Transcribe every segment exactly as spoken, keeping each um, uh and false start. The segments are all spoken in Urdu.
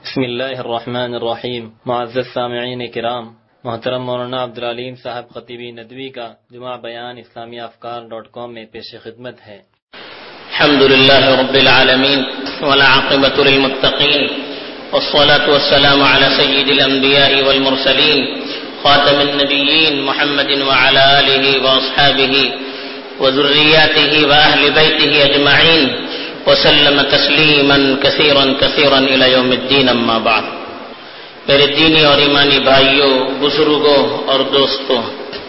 بسم اللہ الرحمن الرحیم۔ معزز سامعین کرام، محترم مولانا عبدالعلیم صاحب خطیبی ندوی کا جمعہ بیان اسلامی افکار ڈاٹ کام میں پیش خدمت ہے۔ الحمد للہ رب العالمین والعاقبۃ للمتقین والصلاة والسلام علی سید الانبیاء والمرسلین خاتم النبیین محمد وعلی آلہ واصحابہ وذریاتہ واہل بیتہ اجمعین وسلم تسلیما کثیرا کثیرا الی یوم الدین، اما بعد۔ میرے دینی اور ایمانی بھائیوں، بزرگوں اور دوستوں،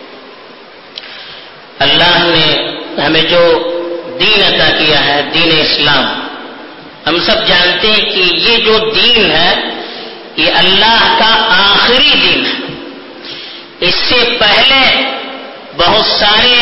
اللہ نے ہمیں جو دین عطا کیا ہے، دین اسلام، ہم سب جانتے ہیں کہ یہ جو دین ہے یہ اللہ کا آخری دین ہے۔ اس سے پہلے بہت سارے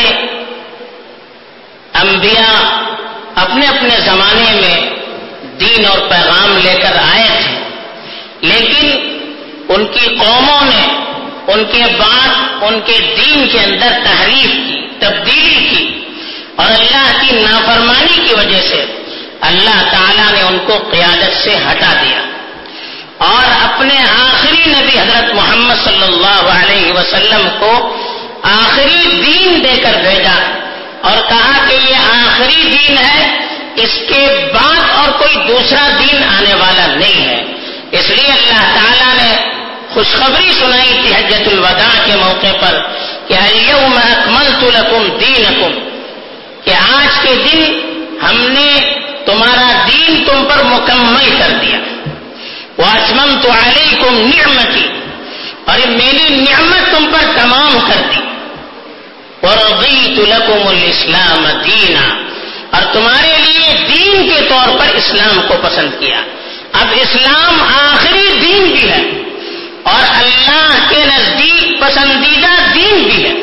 انبیاء اپنے اپنے زمانے میں دین اور پیغام لے کر آئے تھے، لیکن ان کی قوموں نے ان کے بعد ان کے دین کے اندر تحریف کی، تبدیلی کی، اور اللہ کی نافرمانی کی وجہ سے اللہ تعالیٰ نے ان کو قیادت سے ہٹا دیا اور اپنے آخری نبی حضرت محمد صلی اللہ علیہ وسلم کو آخری دین دے کر بھیجا اور کہا کہ یہ آخری دین ہے، اس کے بعد اور کوئی دوسرا دین آنے والا نہیں ہے۔ اس لیے اللہ تعالیٰ نے خوشخبری سنائی تھی حجۃ الوداع کے موقع پر کہ الیوم اکملت لکم دینکم، کہ آج کے دن ہم نے تمہارا دین تم پر مکمل کر دیا، واتممت علیکم نعمتی، اور میری نعمت تم پر تمام کر دی، ورضیت لکم الاسلام دینا، اور تمہارے لیے دین کے طور پر اسلام کو پسند کیا۔ اب اسلام آخری دین بھی ہے اور اللہ کے نزدیک پسندیدہ دین بھی ہے۔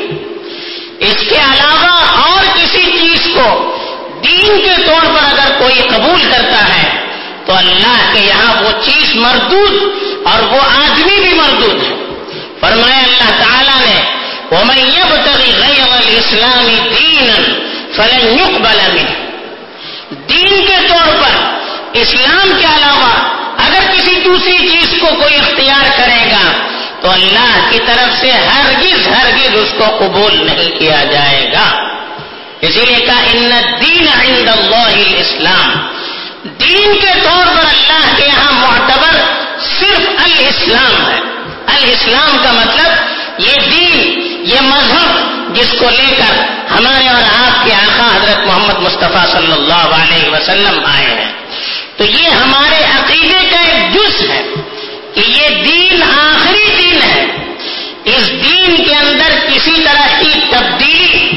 اس کے علاوہ اور کسی چیز کو دین کے طور پر اگر کوئی قبول کرتا ہے تو اللہ کے یہاں وہ چیز مردود اور وہ آدمی بھی مردود ہے۔ فرمایا اللہ تعالیٰ نے وَمَن يَبْتَغِ غَيْرَ الْإِسْلَامِ دِينًا فَلَن يُقْبَلَ مِنْهُ، دین کے طور پر اسلام کے علاوہ اگر کسی دوسری چیز کو کوئی اختیار کرے گا تو اللہ کی طرف سے ہرگز ہرگز اس کو قبول نہیں کیا جائے گا۔ اسی لیے کہا ان الدین عند اللہ الاسلام، دین کے طور پر اللہ کے یہاں معتبر صرف الاسلام ہے۔ الاسلام کا مطلب یہ دین، یہ مذہب جس کو لے کر ہمارے اور آپ کے آقا حضرت محمد مصطفیٰ صلی اللہ علیہ وسلم آئے ہیں۔ تو یہ ہمارے عقیدے کا ایک جز ہے کہ یہ دین آخری دین ہے۔ اس دین کے اندر کسی طرح کی تبدیلی،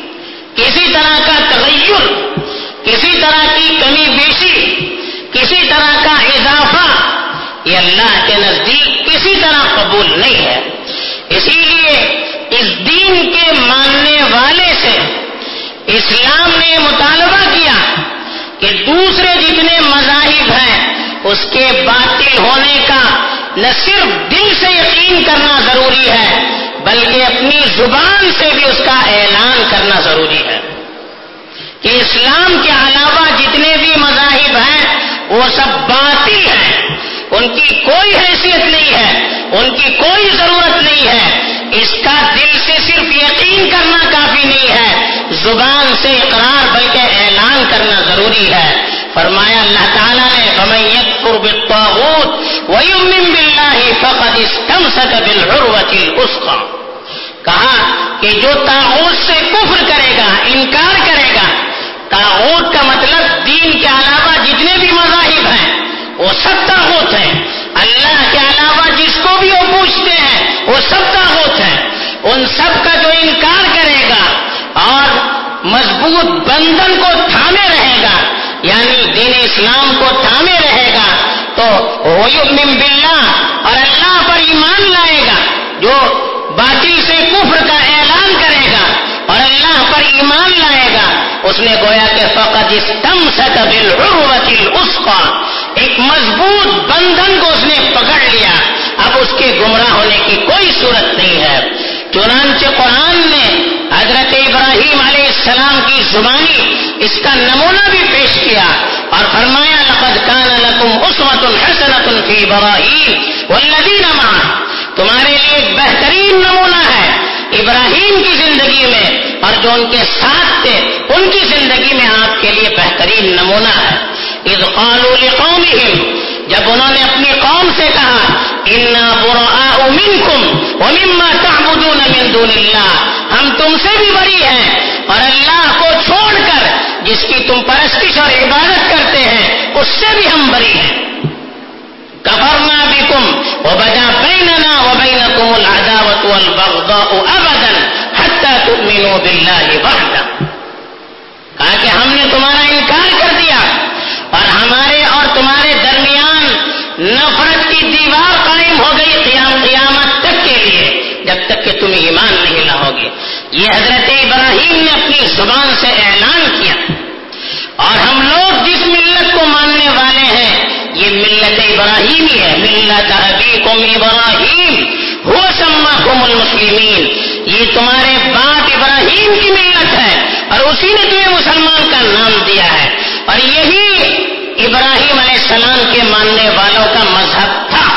کسی طرح کا تغیر، کسی طرح کی کمی بیشی، کسی طرح کا اضافہ، یہ اللہ کے نزدیک کسی طرح قبول نہیں ہے۔ اسی لیے اس دین کے ماننے والے سے اسلام نے مطالبہ کیا کہ دوسرے جتنے مذاہب ہیں اس کے باطل ہونے کا نہ صرف دل سے یقین کرنا ضروری ہے بلکہ اپنی زبان سے بھی اس کا اعلان کرنا ضروری ہے کہ اسلام کے علاوہ جتنے بھی مذاہب ہیں وہ سب باطل ہیں، ان کی کوئی حیثیت نہیں ہے، ان کی کوئی ضرورت نہیں ہے۔ اس کا دل سے صرف یقین کرنا کافی نہیں ہے، زبان سے اقرار بلکہ اعلان کرنا ضروری ہے۔ فرمایا اللہ تعالیٰ نے فَمَن يَكْفُرْ بِالطَّاغُوتِ وَيُؤْمِن بِاللَّهِ فَقَدِ اسْتَمْسَكَ بِالْعُرْوَةِ الْوُثْقَىٰ، کہا کہ جو طاغوت سے کفر کرے گا، انکار کرے گا، طاغوت کا مطلب دین کے علاوہ جتنے بھی مذاہب ہیں وہ سب طاغوت ہیں، اللہ کے علاوہ جس کو بھی وہ پوچھتے ہیں وہ سب طاغوت ہیں، ان سب کا جو انکار کرے گا اور مضبوط بندھن کو تھامے رہے گا، یعنی دین اسلام کو تھامے رہے گا، تو وَيُؤْمِن بِاللَّهِ، اور اللہ پر ایمان لائے گا، جو باطل سے کفر کا اعلان کرے گا اور اللہ پر ایمان لائے گا، اس نے گویا کہ فقد استمسک بالعروۃ الوثقیٰ، ایک مضبوط بندھن کو اس نے پکڑ لیا، اب اس کے گمراہ ہونے کی کوئی صورت نہیں ہے۔ چنانچہ قرآن نے حضرت ابراہیم علیہ السلام کی زبانی اس کا نمونہ بھی پیش کیا اور فرمایا لقد کان لکم اسوۃ حسنۃ فی ابراہیم تمہارے لیے ایک بہترین نمونہ ہے ابراہیم کی زندگی میں، اور جو ان کے ساتھ تھے ان کی زندگی میں آپ کے لیے بہترین نمونہ ہے۔ اذ قالوا لقومهم، جب انہوں نے اپنی قوم سے کہا انا براء منکم ومما تعبدون من دون اللہ، ہم تم سے بھی بری ہیں اور اللہ کو چھوڑ کر جس کی تم پرستش اور عبادت کرتے ہیں اس سے بھی ہم بری ہیں۔ کفرنا بکم وبدا بیننا وبینکم العداوۃ والبغضاء ابدا حتی تؤمنوا باللہ وحدہ، کہا کہ ہم نے تمہارا انکار کر دیا اور ہمارے اور تمہارے درمیان نفرت کی دیوار قائم ہو گئی قیام قیامت تک کے لیے، جب تک کہ تم ایمان نہیں لاؤ گے۔ یہ حضرت ابراہیم نے اپنی زبان سے اعلان کیا، اور ہم لوگ جس ملت کو ماننے والے ہیں یہ ملت ابراہیمی ہے، ملت ابیکم ابراہیم هو سماکم المسلمین، یہ تمہارے باپ ابراہیم کی ملت ہے اور اسی نے تمہیں مسلمان کا نام دیا ہے، اور یہی ابراہیم علیہ السلام کے ماننے والوں کا مذہب تھا،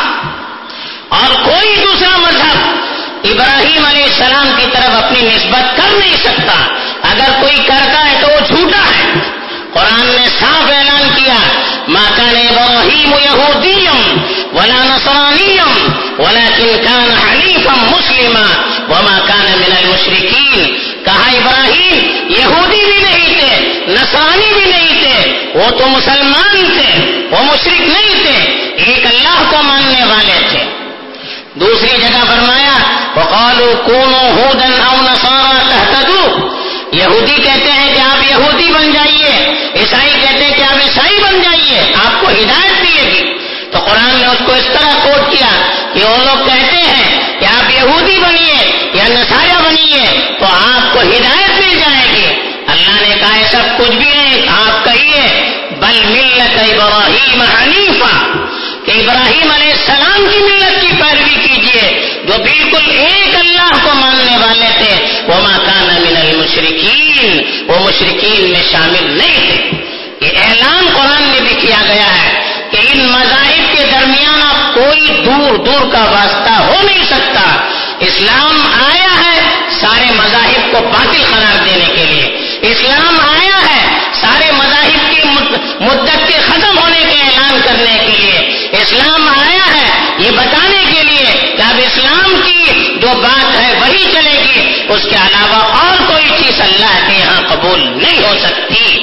اور کوئی دوسرا مذہب ابراہیم علیہ السلام کی طرف اپنی نسبت کر نہیں سکتا، اگر کوئی کرتا ہے تو وہ جھوٹا ہے۔ قرآن نے صاف اعلان کیا ما كان ابراہیم یہودیا ولا نصرانیا ولكن كان حنیفا مسلما وما كان من المشرکین، کہا ابراہیم یہودی بھی نہیں تھے، نصرانی بھی نہیں تھے، وہ تو مسلمان تھے، وہ مشرک نہیں تھے، ایک اللہ کو ماننے والے تھے۔ دوسری جگہ فرمایا وقالوا كونوا هودا او نصارى تهتدوا، یہودی کہتے ہیں کہ آپ یہودی بن جائیے، عیسائی کہتے ہیں کہ آپ عیسائی بن جائیے، آپ کو ہدایت ملے گی۔ تو قرآن نے اس کو اس طرح کوٹ کیا کہ وہ لوگ کہتے ہیں کہ آپ یہودی بنیے یا نصارہ بنیے تو آپ کو ہدایت مل جائے گی۔ اللہ نے کہا یہ سب کچھ بھی نہیں، آپ کہیے بل ملت ابراہیم حنیفا، کہ ابراہیم علیہ السلام کی ملت کی پیروی کیجیے جو بالکل ایک اللہ کو ماننے والے تھے، وما کان من المشرکین، وہ مشرکین میں شامل نہیں تھے۔ یہ اعلان قرآن میں بھی کیا گیا ہے کہ ان مذاہب کے درمیان اب کوئی دور دور کا واسطہ ہو نہیں سکتا۔ اسلام آیا ہے سارے مذاہب کو باطل قرار دینے کے لیے، اسلام آیا ہے سارے مذاہب کی مدت کے ختم ہونے کے اعلان کرنے کے لیے، اسلام آیا ہے یہ بتانے کے لیے کہ اب اسلام کی جو بات ہے وہی چلے گی، اس کے علاوہ اور کوئی چیز اللہ کے یہاں قبول نہیں ہو سکتی۔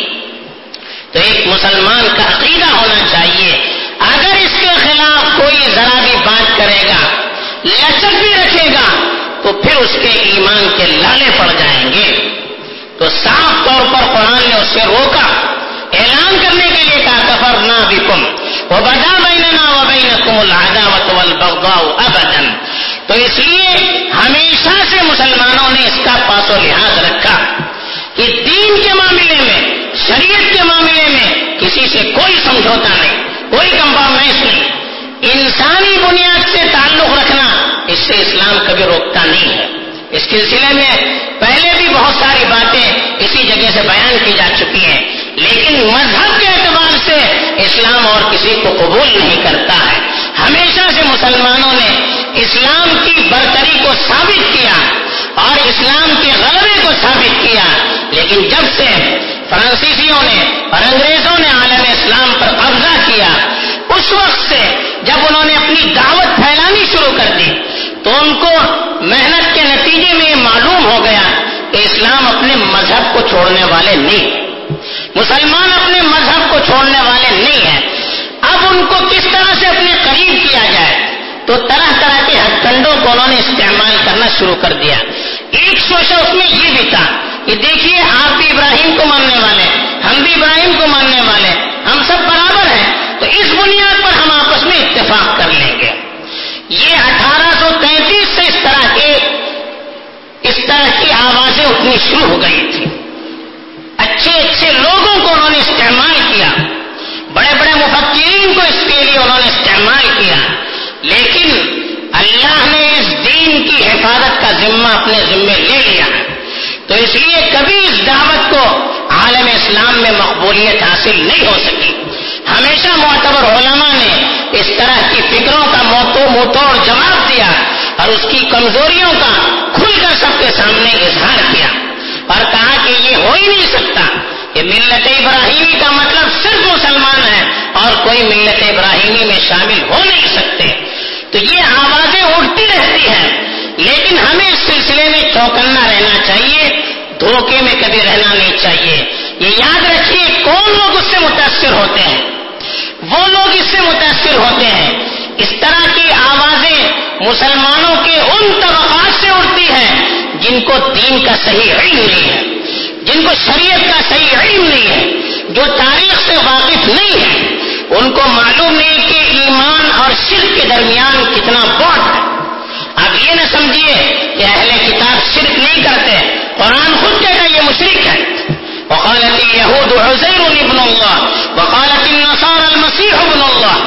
تو ایک مسلمان کا عقیدہ ہونا چاہیے، اگر اس کے خلاف کوئی ذرا بھی بات کرے گا، لچک بھی رکھے گا، تو پھر اس کے ایمان کے لالے پڑ جائیں گے۔ تو صاف طور پر قرآن نے اس سے روکا، اعلان کرنے کے لیے کہا کفرنا بکم وبدا بیننا وبینکم العداوۃ والبغضاء ابدا۔ تو اس لیے ہمیشہ سے مسلمانوں نے اس کا پاس و لحاظ رکھا کہ دین کے معاملے میں، شریعت کے معاملے میں کسی سے کوئی سمجھوتا نہیں، کوئی کمپرومائز نہیں، انسانی بنیاد سے تعلق رکھنا اس سے اسلام کبھی روکتا نہیں ہے۔ اس سلسلے میں پہلے بھی بہت ساری باتیں اسی جگہ سے بیان کی جا چکی ہیں، لیکن مذہب کے اعتبار سے اسلام اور کسی کو قبول نہیں کرتا ہے۔ ہمیشہ سے مسلمانوں نے اسلام کی برتری کو ثابت کیا اور اسلام کے غلبے کو ثابت کیا، لیکن جب سے فرانسیسیوں نے اور انگریزوں نے عالم اسلام پر قبضہ کیا، اس وقت سے جب انہوں نے اپنی دعوت پھیلانی شروع کر دی تو ان کو محنت کے نتیجے میں یہ معلوم ہو گیا کہ اسلام اپنے مذہب کو چھوڑنے والے نہیں ہیں، مسلمان اپنے مذہب کو چھوڑنے والے نہیں ہیں۔ اب ان کو کس طرح سے اپنے قریب کیا جائے، تو طرح طرح کے ہتھ کنڈوں کو انہوں نے استعمال کرنا شروع کر دیا۔ ایک سوچا اس میں یہ بھی تھا کہ دیکھیے آپ بھی ابراہیم کو ماننے والے، ہم بھی ابراہیم کو ماننے والے، ہم سب برابر ہیں، تو اس بنیاد پر ہم آپس میں اتفاق کر لیں گے۔ یہ اٹھارہ سو تینتیس سے اس طرح کے اس طرح کی آوازیں اٹھنی شروع ہو گئی تھی۔ اچھے اچھے لوگوں کو انہوں نے استعمال کیا، بڑے بڑے مفکرین کو اس کے لیے انہوں نے استعمال کیا، لیکن اللہ نے اس دین کی حفاظت کا ذمہ اپنے ذمے لے لیا، تو اس لیے کبھی اس دعوت کو عالم اسلام میں مقبولیت حاصل نہیں ہو سکی۔ ہمیشہ معتبر علماء نے اس طرح کی فکروں کا منہ توڑ جواب دیا اور اس کی کمزوریوں کا کھل کر سب کے سامنے اظہار کیا اور کہا کہ یہ ہو ہی نہیں سکتا، یہ ملت ابراہیمی کا مطلب صرف مسلمان ہے اور کوئی ملت ابراہیمی میں شامل ہو نہیں سکتے۔ تو یہ آوازیں اٹھتی رہتی ہیں، لیکن ہمیں اس سلسلے میں چوکنا رہنا چاہیے، دھوکے میں کبھی رہنا نہیں چاہیے۔ یہ یاد رکھیے کون لوگ اس سے متاثر ہوتے ہیں، وہ لوگ اس سے متاثر ہوتے ہیں۔ اس طرح کی آوازیں مسلمانوں کے ان طبقات سے اٹھتی ہیں جن کو دین کا صحیح علم نہیں ہے، جن کو شریعت کا صحیح علم نہیں ہے، جو تاریخ سے واقف نہیں ہے، ان کو معلوم نہیں کہ ایمان اور شرک کے درمیان کتنا بعد ہے۔ آپ یہ نہ سمجھیے کہ اہل کتاب شرک نہیں کرتے، قرآن خود کہتا ہے یہ مشرک ہے۔ وقالت اليهود عزير ابن الله وقالت النصارى المسيح ابن الله،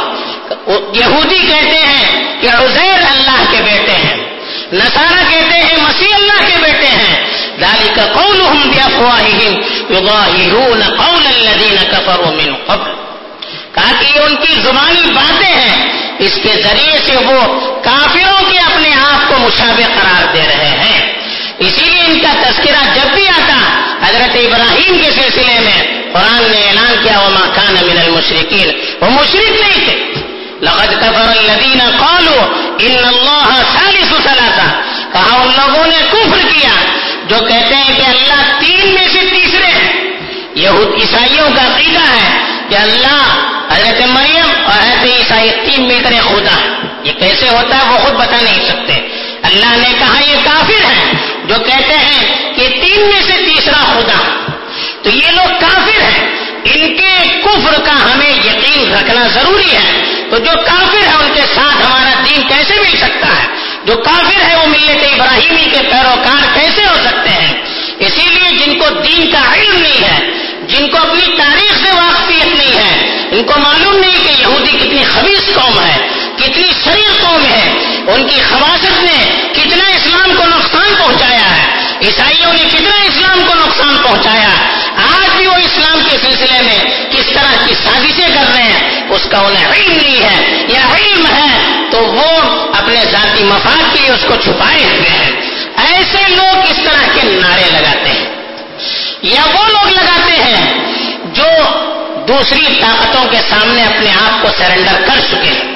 یہودی کہتے ہیں کہ عزیر اللہ کے بیٹے ہیں، نصارہ کہتے ہیں مسیح اللہ کے بیٹے ہیں۔ ذلك قولهم بافواههم يضاهئون قول الذين كفروا من قبل، کہا کہ یہ ان کی زبانی باتیں ہیں، اس کے ذریعے سے وہ کافروں کے اپنے آپ کو مشابہ قرار دے رہے ہیں۔ اسی لیے ان کا تذکرہ جب بھی آتا حضرت ابراہیم کے سلسلے میں قرآن نے اعلان کیا وما کان من المشرکین، وہ مشرک نہیں تھے۔ لقد کفر الذین قالوا ان اللہ ثالث ثلاثہ، کہا ان لوگوں نے کفر کیا جو کہتے ہیں کہ اللہ تین میں سے تیسرے ہیں۔ یہود عیسائیوں کا عقیدہ ہے کہ اللہ، حضرت مریم اور حضرت عیسائی تین مل کر ایک خدا ہے۔ یہ کیسے ہوتا ہے وہ خود بتا نہیں سکتے۔ اللہ نے کہا یہ کافر ہیں جو کہتے ہیں کہ تین میں سے تیسرا خدا، تو یہ لوگ کافر ہیں، ان کے کفر کا ہمیں یقین رکھنا ضروری ہے۔ تو جو کافر ہے ان کے ساتھ ہمارا دین کیسے مل سکتا ہے؟ جو کافر ہے وہ ملت ابراہیمی کے پیروکار کیسے ہو سکتے ہیں؟ اسی لیے جن کو دین کا علم نہیں ہے، جن کو اپنی تاریخ سے واقفیت نہیں ہے، ان کو معلوم نہیں کہ یہودی کتنی خبیث قوم ہے، کتنی شریر قوم ہے، ان کی خباثت نے کتنا اسلام کو نقصان پہنچایا ہے، عیسائیوں نے کتنا اسلام کو نقصان پہنچایا، آج بھی وہ اسلام کے سلسلے میں کس طرح کی سازشیں کر رہے ہیں اس کا انہیں علم نہیں ہے، یا علم ہے تو وہ اپنے ذاتی مفاد کے لیے اس کو چھپائے ہوئے ہیں۔ ایسے لوگ اس طرح کے نعرے لگاتے ہیں، یا وہ لوگ لگاتے ہیں جو دوسری طاقتوں کے سامنے اپنے آپ کو سرنڈر کر چکے ہیں،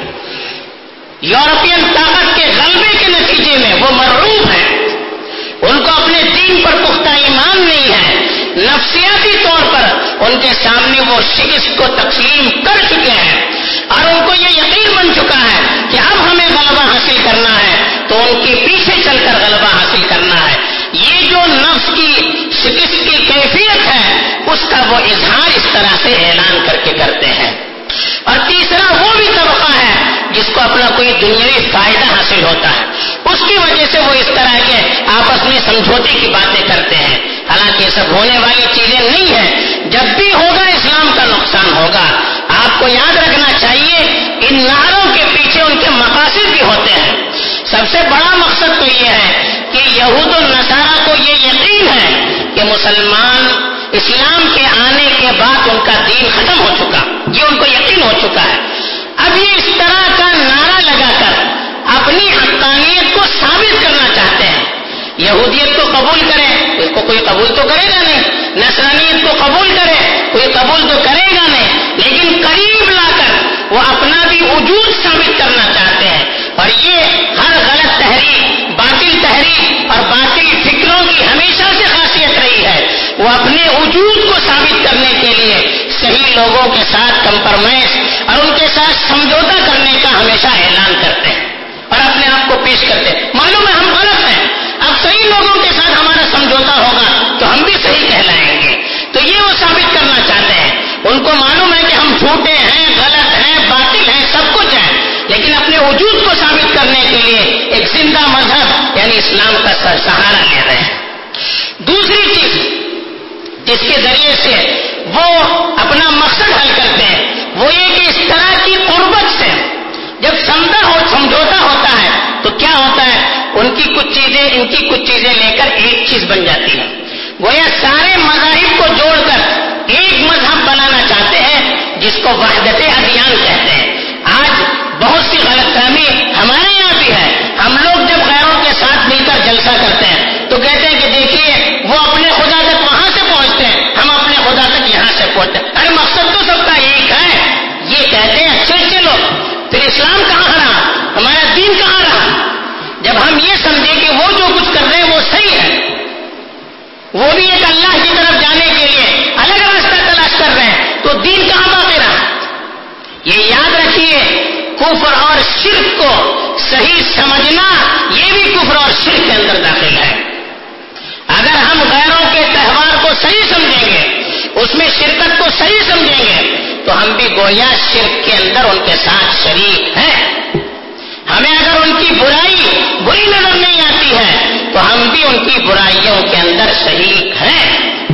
یورپین طاقت کے غلبے کے نتیجے میں وہ مرعوب ہیں، ان کو اپنے دین پر پختہ ایمان نہیں ہے، نفسیاتی طور پر ان کے سامنے وہ شکست کو تسلیم کر چکے ہیں اور ان کو یہ یقین بن چکا ہے کہ اب ہمیں غلبہ حاصل کرنا ہے تو ان کے پیچھے چل کر غلبہ حاصل کرنا ہے۔ یہ جو نفس کی شکست کی کیفیت ہے اس کا وہ اظہار اس طرح سے اعلان کر کے کرتے ہیں۔ اور تیسرا وہ بھی طبقہ ہے جس کو اپنا کوئی دنیاوی فائدہ حاصل ہوتا ہے، اس کی وجہ سے وہ اس طرح کے آپس میں سمجھوتے کی باتیں کرتے ہیں، حالانکہ یہ سب ہونے والی چیزیں نہیں ہیں۔ جب بھی ہوگا اسلام کا نقصان ہوگا۔ آپ کو یاد رکھنا چاہیے ان نعروں کے پیچھے ان کے مقاصد بھی ہوتے ہیں۔ سب سے بڑا مقصد تو یہ ہے کہ یہود و نصارہ کو یہ یقین ہے کہ مسلمان اسلام کے آنے کے بعد ان کا دین ختم ہو چکا، یہ ان کو یقین ہو چکا ہے۔ اب یہ اس طرح کا نعرہ لگا کر اپنی حقانیت کو ثابت کرنا چاہتے ہیں۔ یہودیت کو قبول کرے، اس کو کوئی قبول تو کرے گا نہیں، نصرانیت کو قبول کرے کوئی قبول تو کرے گا نہیں، لیکن قریب لا کر وہ اپنا بھی وجود ثابت کرنا چاہتے ہیں۔ اور یہ ہر غلط تحریک، باطل تحریک اور باطل فکروں کی ہمیشہ سے خاصیت رہی ہے، وہ اپنے وجود کو ثابت کرنے کے لیے صحیح لوگوں کے ساتھ کمپرمائز اور ان کے ساتھ سمجھوتا کرنے کا ہمیشہ اعلان کرتے ہیں اور اپنے آپ کو پیش کرتے ہیں۔ معلوم ہے ہم غلط ہیں، اب صحیح لوگوں کے ساتھ ہمارا سمجھوتا ہوگا تو ہم بھی صحیح کہلائیں گے، تو یہ وہ ثابت کرنا چاہتے ہیں۔ ان کو معلوم ہے کہ ہم جھوٹے ہیں، غلط ہیں، باطل ہیں، سب کچھ ہے، لیکن اپنے وجود کو ثابت کرنے کے لیے ایک زندہ مذہب یعنی اسلام کا سہارا لے رہے ہیں۔ دوسری چیز جس کے ذریعے سے وہ اپنا مقصد حل کرتے ہیں وہ یہ کہ اس طرح کی قربت سے جب سمجھا ہو سمجھوتا ہوتا ہے تو کیا ہوتا ہے، ان کی کچھ چیزیں ان کی کچھ چیزیں لے کر ایک چیز بن جاتی ہے۔ گویا سارے مذاہب کو جوڑ کر ایک مذہب بنانا چاہتے ہیں جس کو وحدت ادیان کہتے ہیں۔ آج بہت سی غلط فہمی ہمارے یہاں بھی ہے، ہم لوگ جب غیر پہنچتا ہے. ارے مقصد تو سب کا ایک ہے. یہ کہتے ہیں اچھے اچھے لوگ پھر اسلام کہاں رہا, ہمارا دین کہاں رہا؟ جب ہم یہ سمجھیں کہ وہ جو کچھ کر رہے ہیں وہ صحیح ہے, وہ بھی ایک اللہ کی طرف جانے کے لیے الگ راستہ تلاش کر رہے ہیں, تو دین کہاں باقی رہا؟ یہ یاد رکھیے, کفر اور شرک کو صحیح سمجھنا یہ بھی کفر اور شرک کے اندر داخل ہے. اگر ہم غیروں کے تہوار کو صحیح سمجھیں گے, اس میں شرکت کو صحیح سمجھیں گے, تو ہم بھی گویا شرک کے اندر ان کے ساتھ شریک ہیں. ہمیں اگر ان کی برائی بری نظر نہیں آتی ہے تو ہم بھی ان کی برائیوں کے اندر شریک ہیں.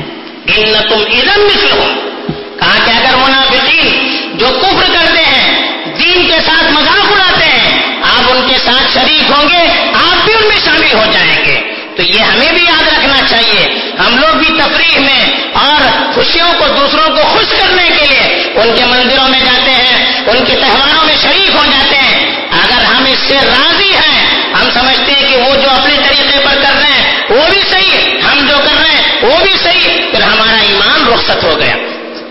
انکم اذا مثلہم, کہا کہ اگر منافقین جو کفر کرتے ہیں, دین کے ساتھ مذاق اڑاتے ہیں, آپ ان کے ساتھ شریک ہوں گے, آپ بھی ان میں شامل ہو جائیں گے. تو یہ ہمیں بھی یاد رکھنا چاہیے. ہم لوگ بھی تفریح میں اور خوشیوں کو دوسروں کو خوش کرنے کے لیے ان کے مندروں میں جاتے ہیں, ان کے تہواروں میں شریک ہو جاتے ہیں. اگر ہم اس سے راضی ہیں, ہم سمجھتے ہیں کہ وہ جو اپنے طریقے پر کر رہے ہیں وہ بھی صحیح, ہم جو کر رہے ہیں وہ بھی صحیح, پھر ہمارا ایمان رخصت ہو گیا.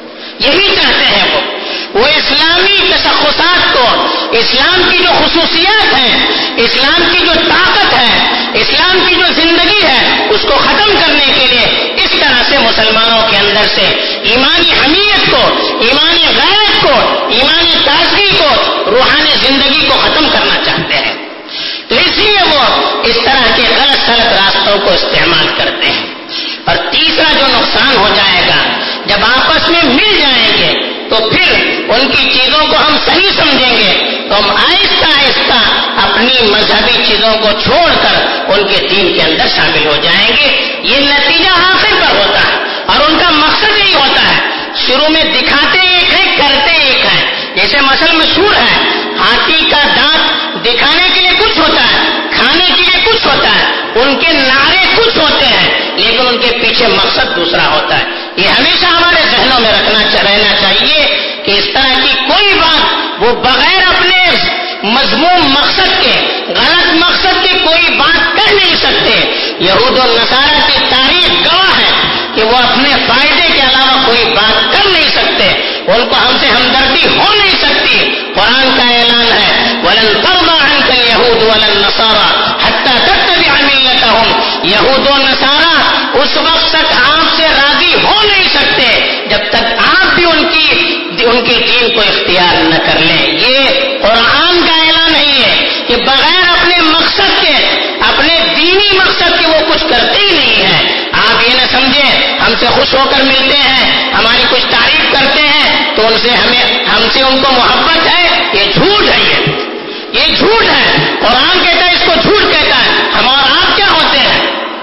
یہی چاہتے ہیں وہ وہ اسلامی تشخصات کو, اسلام کی جو خصوصیات ہیں, اسلام کی جو طاقت ہے, اسلام کی جو زندگی ہے, اس کو ختم کرنے کے لیے اس طرح سے مسلمانوں کے اندر سے ایمانی حمیت کو, ایمانی غیرت کو, ایمانی تازگی کو, روحانی زندگی کو ختم کرنا چاہتے ہیں. تو اس لیے وہ اس طرح کے غلط سلط راستوں کو استعمال کرتے ہیں. اور تیسرا جو نقصان ہو جائے گا, جب آپس میں مل جائیں گے تو پھر ان کی چیزوں کو ہم صحیح سمجھیں گے, تو ہم آہستہ آہستہ اپنی مذہبی چیزوں کو چھوڑ کر ان کے دین کے اندر شامل ہو جائیں گے. یہ نتیجہ آخر پر ہوتا ہے, اور ان کا مقصد یہی ہوتا ہے. شروع میں دکھاتے ایک ہے, کرتے ایک ہے. جیسے مثل مشہور ہے, ہاتھی کا دانت دکھانے کے لیے کچھ ہوتا ہے, کھانے کے لیے کچھ ہوتا ہے, ان کے نعرے کچھ ہوتے ہیں, لیکن ان کے پیچھے مقصد دوسرا ہوتا ہے. یہ ہمیشہ ہمارے ذہنوں میں رکھنا رہنا چاہیے کہ اس طرح کی کوئی بات وہ بغیر اپنے مضمون مقصد کے, غلط مقصد کے کوئی بات کہہ نہیں سکتے. یہود و نصارہ کی تاریخ گواہ ہے کہ وہ اپنے فائدے کے علاوہ کوئی بات کر نہیں سکتے, ان کو ہم سے ہمدردی ہو نہیں سکتی. قرآن کا اعلان ہے, وَلَن تَرْضَىٰ عَنكَ الْيَهُودُ وَلَا النَّصَارَىٰ حَتَّىٰ تَتَّبِعَ مِلَّتَهُمْ. یہود و نصارہ اس وقت تک آپ سے راضی ہو نہیں سکتے جب تک آپ بھی ان کی ان کے دین کو اختیار نہ کر لیں. یہ قرآن کا اعلان نہیں ہے کہ بغیر اپنے مقصد کے, اپنے دینی مقصد کے وہ کچھ کرتے ہی نہیں ہیں. آپ یہ نہ سمجھیں ہم سے خوش ہو کر ملتے ہیں, ہماری کچھ تعریف کرتے ہیں تو ان سے ہمیں ہم سے ان کو محبت ہے. یہ جھوٹ ہے, یہ یہ جھوٹ ہے. قرآن کہتا ہے اس کو جھوٹ کہتا ہے. ہم اور آپ کیا ہوتے ہیں؟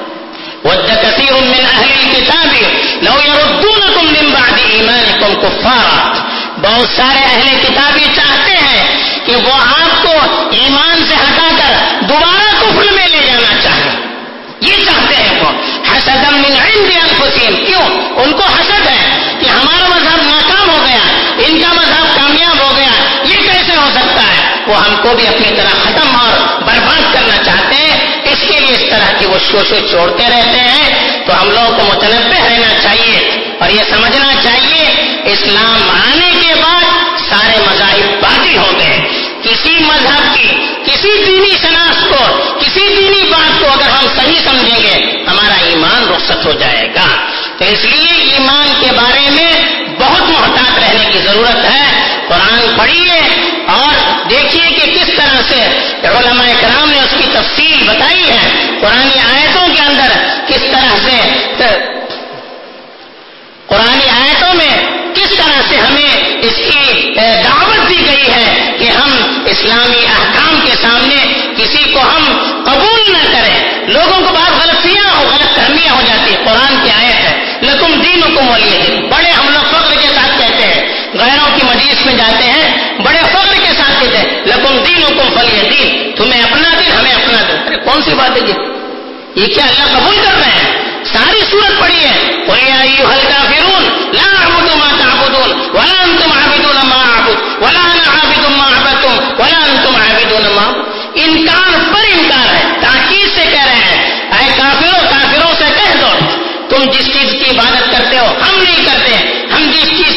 وَدَّ كَثِيرٌ مِّنْ أَهْلِ الْكِتَابِ لَوْ يَرُدُّونَكُمْ مِّن بَعْدِ إِيمَانِكُمْ كُفَّارًا. بہت سارے اہل کتابی چاہتے ہیں کہ وہ آپ کو ایمان سے ہٹا کر دوبارہ کفر میں لے جانا چاہیں. یہ چاہتے ہیں وہ. حسدا من عند انفسهم. کیوں؟ ان کو حسد ہے کہ ہمارا مذہب ناکام ہو گیا, ان کا مذہب کامیاب ہو گیا, یہ کیسے ہو سکتا ہے؟ وہ ہم کو بھی اپنی طرح ختم اور برباد کرنا چاہتے ہیں. اس کے لیے اس طرح کی وہ شوشے چھوڑتے رہتے ہیں. تو ہم لوگوں کو متنبہ رہنا چاہیے اور یہ سمجھنا چاہیے اسلام آنے کے بعد سارے مذاہب باطل ہو گئے. کسی مذہب کی, کسی دینی شناخت کو, کسی دینی بات کو اگر ہم صحیح سمجھیں گے ہمارا ایمان رخصت ہو جائے گا. تو اس لیے ایمان کے بارے میں بہت محتاط رہنے کی ضرورت ہے. قرآن پڑھیے اور دیکھیے کہ کس طرح سے علماء کرام نے اس کی تفصیل بتائی ہے. قرآنی آیتوں کے اندر کس طرح سے, قرآنی آیتوں میں کس طرح سے ہمیں اس کی دعوت دی گئی ہے کہ ہم اسلامی احکام کے سامنے کسی کو ہم قبول نہ کریں. لوگوں کو بعض غلطیاں اور غلط فہمیاں ہو جاتی ہے. قرآن کی آیت ہے لکم دینکم ولی دین. بڑے ہم لوگ فخر کے ساتھ کہتے ہیں, غیروں کی مجلس میں جاتے ہیں بڑے فخر کے ساتھ کہتے ہیں لکم دینکم ولی دین. تمہیں اپنا دین, ہمیں اپنا دین. ارے کون سی بات ہے یہ یہ کیا اللہ قبول کر رہے ہیں؟ ساری سورت پڑھی ہے. قُلْ يَا أَيُّهَا الْكَافِرُونَ لَا أَعْبُدُ مَا تَعْبُدُونَ وَلَا أَنْتُمْ عَابِدُونَ مَا أَعْبُدُ وَلَا أَنَا عَابِدٌ مَا عَبَدتُّمْ وَلَا أَنْتُمْ عَابِدُونَ مَا. انکار پر انکار ہے, تاکید سے کہہ رہے ہیں اے کافروں, کافروں سے کہہ دو تم جس چیز کی عبادت کرتے ہو ہم نہیں کرتے, ہم جس چیز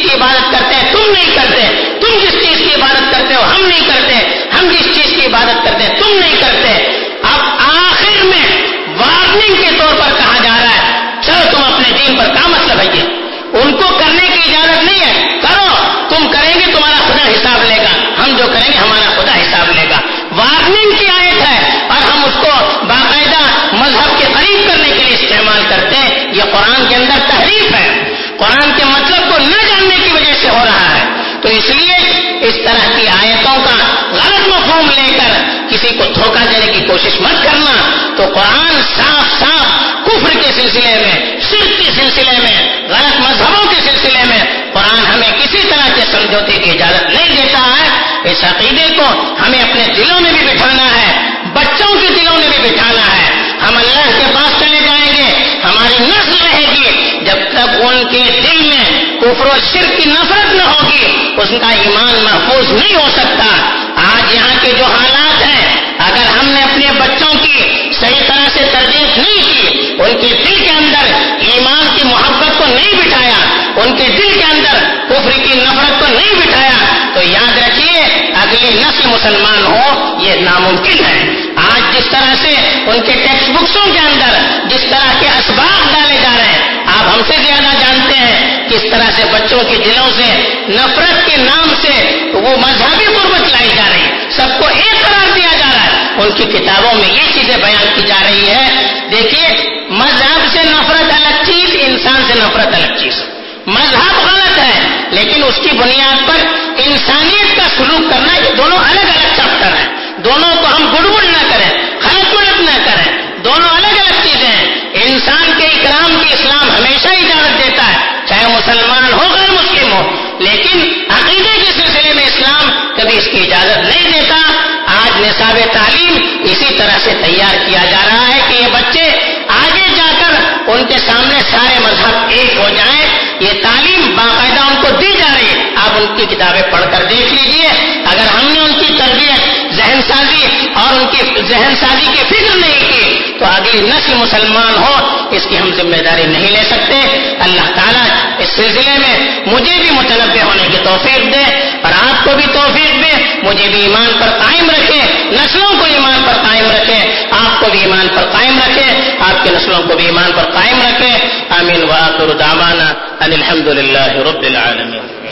دین پر کیا مطلب ہے یہ؟ ان کو کرنے کی اجازت نہیں ہے. کرو، تم کریں گے تمہارا خدا حساب لے گا، ہم جو کریں گے ہمارا خدا حساب لے گا. وارننگ کی آیت ہے اور ہم اس کو باقاعدہ مذہب کے قریب کرنے کے لیے استعمال کرتے ہیں. یہ قرآن کے اندر تحریف ہے، قرآن کے مطلب کو نہ جاننے کی وجہ سے ہو رہا ہے. تو اس لیے اس طرح کی آیتوں کا غلط مفہوم لے کر کسی کو دھوکہ دینے کی کوشش مت کرنا. تو قرآن صاف صاف کفر کے سلسلے میں، شرک کے سلسلے میں، غلط مذہبوں کے سلسلے میں قرآن ہمیں کسی طرح کے سمجھوتے کی اجازت نہیں دیتا ہے. اس عقیدے کو ہمیں اپنے دلوں میں بھی بٹھانا ہے، بچوں کے دلوں میں بھی بٹھانا ہے. ہم اللہ کے پاس چلے جائیں گے، ہماری نسل رہے گی، جب تک ان کے دل میں کفر و شرک کی نفرت نہ ہوگی اس کا ایمان محفوظ نہیں ہو سکتا. آج یہاں کے جو حالات ہیں، اگر ہم نے اپنے بچوں کی صحیح طرح سے تربیت نہیں کی، ان کے دل کے اندر ایمان کی محبت کو نہیں بٹھایا، ان کے دل کے اندر کفر کی نفرت کو نہیں بٹھایا، تو یاد رکھیے اگلی نسل مسلمان ہو یہ ناممکن ہے. آج جس طرح سے ان کے ٹیکسٹ بکسوں کے اندر جس طرح کے اسباق ڈالے جا رہے ہیں، آپ ہم سے زیادہ جانتے ہیں کس طرح سے بچوں کے دلوں سے نفرت کے نام سے وہ مذہبی غربت لائی جا رہی ہے، سب کو ایک قرار دیا جا رہا ہے. ان کی کتابوں میں یہ چیزیں بیان کی جا رہی ہے. دیکھیے، مذہب سے نفرت الگ چیز، انسان سے نفرت الگ چیز. مذہب غلط ہے لیکن اس کی بنیاد پر انسانیت کا سلوک کرنا، یہ دونوں الگ الگ چیپٹر ہیں. دونوں کو ہم گڑبڑ نہ کریں، غلط ملت نہ کریں، دونوں الگ الگ چیزیں ہیں. انسان کے اکرام کی اسلام ہمیشہ اجازت دیتا ہے، چاہے مسلمان ہو غیر مسلم ہو، لیکن عقیدے کے سلسلے میں اسلام کبھی اس کی اجازت نہیں دیتا. آج نصاب تعلیم اسی طرح سے تیار کیا جا رہا ہے کہ یہ بچے آگے جا کر ان کے سامنے سارے مذہب ایک ہو جائیں. یہ تعلیم باقاعدہ ان کو دی جا رہی ہے. آپ ان کی کتابیں پڑھ کر دیکھ لیجئے. اگر ہم نے ان کی تربیت، ذہن سازی اور ان کی ذہن سازی کی فکر نہیں کی تو اگلی نسل مسلمان ہو اس کی ہم ذمہ داری نہیں لے سکتے. اللہ تعالیٰ اس سلسلے میں مجھے بھی متنبع ہونے کی توفیق دے اور آپ کو بھی توفیق دے. مجھے بھی ایمان پر قائم رکھے، نسلوں کو ایمان پر قائم رکھے، آپ کو بھی ایمان پر قائم رکھے، آپ کی نسلوں کو بھی ایمان پر قائم رکھے. آمین. وآخر دعوانا ان الحمد للہ رب العالمین.